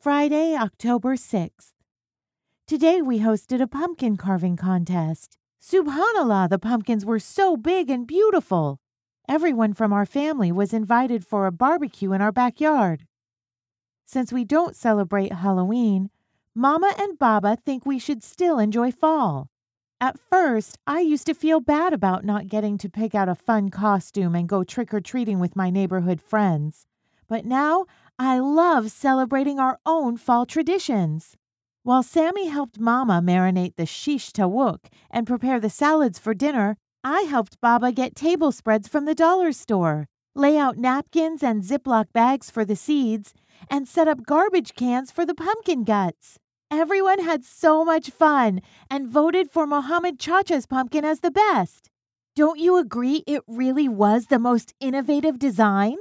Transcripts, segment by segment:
Friday, October 6th. Today we hosted a pumpkin carving contest. Subhanallah, the pumpkins were so big and beautiful. Everyone from our family was invited for a barbecue in our backyard. Since we don't celebrate Halloween, Mama and Baba think we should still enjoy fall. At first, I used to feel bad about not getting to pick out a fun costume and go trick-or-treating with my neighborhood friends. But now, I love celebrating our own fall traditions. While Sammy helped Mama marinate the shish tawuk and prepare the salads for dinner, I helped Baba get table spreads from the dollar store, lay out napkins and Ziploc bags for the seeds, and set up garbage cans for the pumpkin guts. Everyone had so much fun and voted for Mohammed Chacha's pumpkin as the best. Don't you agree it really was the most innovative design?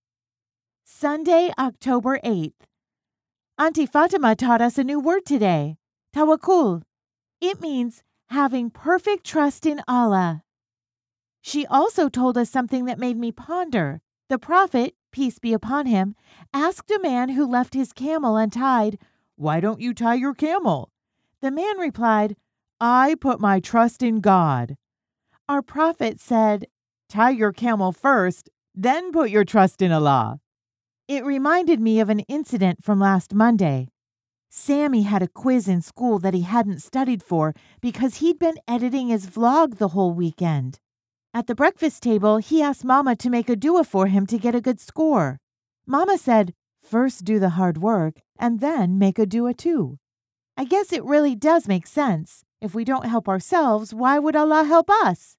Sunday, October 8th. Auntie Fatima taught us a new word today, tawakkul. It means having perfect trust in Allah. She also told us something that made me ponder. The Prophet, peace be upon him, asked a man who left his camel untied, "Why don't you tie your camel?" The man replied, "I put my trust in God." Our Prophet said, "Tie your camel first, then put your trust in Allah." It reminded me of an incident from last Monday. Sammy had a quiz in school that he hadn't studied for because he'd been editing his vlog the whole weekend. At the breakfast table, he asked Mama to make a dua for him to get a good score. Mama said, "First do the hard work and then make a dua too." I guess it really does make sense. If we don't help ourselves, why would Allah help us?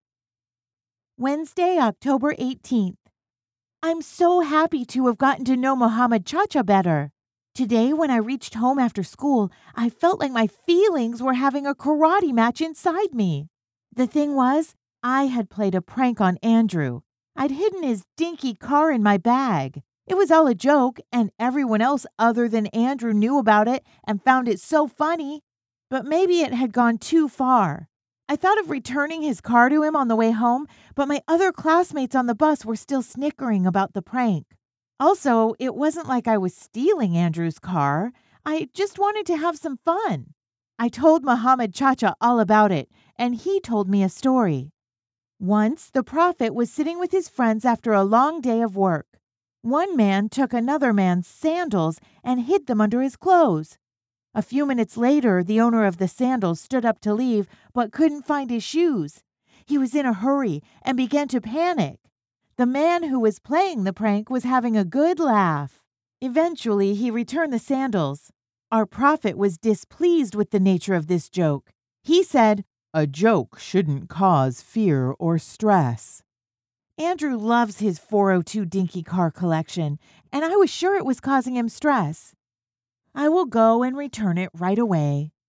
Wednesday, October 18th. I'm so happy to have gotten to know Mohammed Chacha better. Today, when I reached home after school, I felt like my feelings were having a karate match inside me. The thing was, I had played a prank on Andrew. I'd hidden his dinky car in my bag. It was all a joke, and everyone else other than Andrew knew about it and found it so funny. But maybe it had gone too far. I thought of returning his car to him on the way home, but my other classmates on the bus were still snickering about the prank. Also, it wasn't like I was stealing Andrew's car. I just wanted to have some fun. I told Mohammed Chacha all about it, and he told me a story. Once, the Prophet was sitting with his friends after a long day of work. One man took another man's sandals and hid them under his clothes. A few minutes later, the owner of the sandals stood up to leave but couldn't find his shoes. He was in a hurry and began to panic. The man who was playing the prank was having a good laugh. Eventually, he returned the sandals. Our Prophet was displeased with the nature of this joke. He said, "A joke shouldn't cause fear or stress." Andrew loves his 402 dinky car collection, and I was sure it was causing him stress. I will go and return it right away.